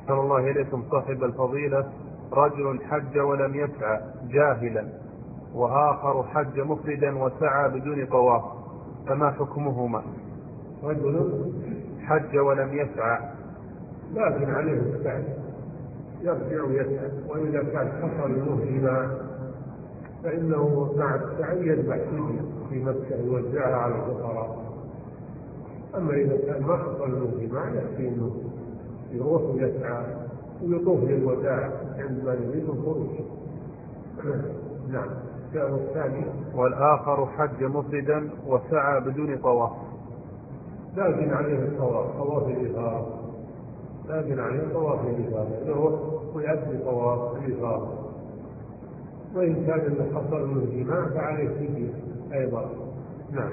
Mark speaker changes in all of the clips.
Speaker 1: أحسن الله إليكم صاحب الفضيلة. رجل حج ولم يسعى جاهلا، وآخر حج مفردا وسعى بدون طواف، فما حكمهما؟
Speaker 2: رجل
Speaker 1: حج ولم يسعى.
Speaker 2: لكن عليه السعي، يرجع ويسعى، وإذا كان حصل مهما فإنه مع السعي يذبح فدية في مكة يوزعها على الفقراء. أما إذا كان ما حصل مهما يكفي أنه يروح ويسعى ويطوف للوداع عندما يريد الخروج. نعم. الثاني
Speaker 1: والآخر حج مفردا وسعى بدون طواف،
Speaker 2: لكن عليه الطواف، طواف الإفاضة، لكن عليه طواف الإفاضة، يروح ويأتي طواف الإفاضة. وإن كان اللي حصل من الجماع فعليه فدية أيضا. نعم.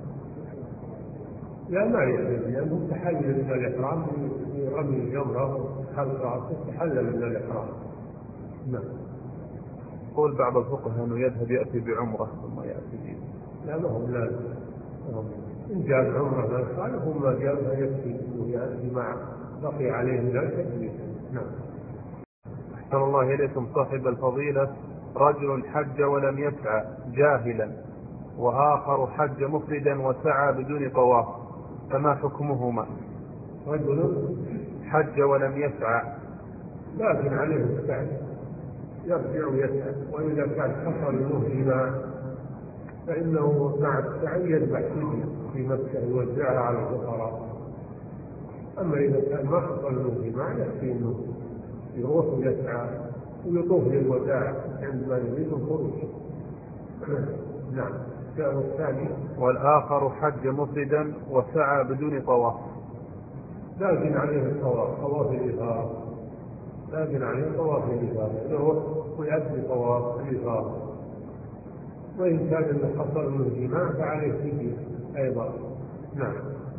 Speaker 2: لا ما يحل، لأنه تحلل من الإحرام برمي الجمرة وحلق رأسه، تحلل من الإحرام. نعم.
Speaker 1: يقول بعض الفقهاء أنه يذهب يأتي بعمرة ثم يأتي به.
Speaker 2: لا ما هو لازم، إن جاء عمره ما يخالف، وما جاء فيكفي أنه يأتي مع بقي عليه من التكبير. نعم.
Speaker 1: أحسن الله إليكم صاحب الفضيلة. رجل حج ولم يسعى جاهلا، وآخر حج مفردا وسعى بدون طواف، فما حكمهما؟
Speaker 2: رجل
Speaker 1: حج ولم يسعى.
Speaker 2: لكن عليه السعي، يرجع ويسعى، وإذا كان حصل مهما فإنه مع السعي يذبح فدية في مكة يوزعها على الفقراء. أما إذا كان ما حصل مهما يكفي أنه يروح ويسعى ويطوف للوداع عندما يريد الخروج. نعم. الثاني
Speaker 1: والآخر حج مفردا وسعى بدون طواف،
Speaker 2: لكن عليه الطواف، طواف الإفاضة، لكن عليه طواف الإفاضة، يروح ويأتي طواف الإفاضة. وإن كان اللي حصل من الجماع فعليه فدية أيضا. نعم.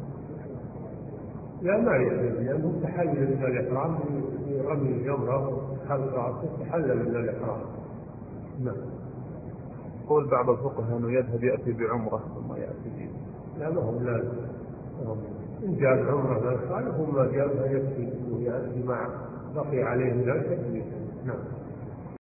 Speaker 2: لا ما يحل، لأنه تحلل من الإحرام برمي الجمرة وحلق رأسه، تحلل من الإحرام. نعم.
Speaker 1: يقول بعض الفقهاء أنه يذهب يأتي بعمرة ثم يأتي به.
Speaker 2: لا ما هو لازم، إن جاء عمره ما يخالف، وما جاء فيكفي أنه يأتي مع بقي عليه من التكبير. نعم.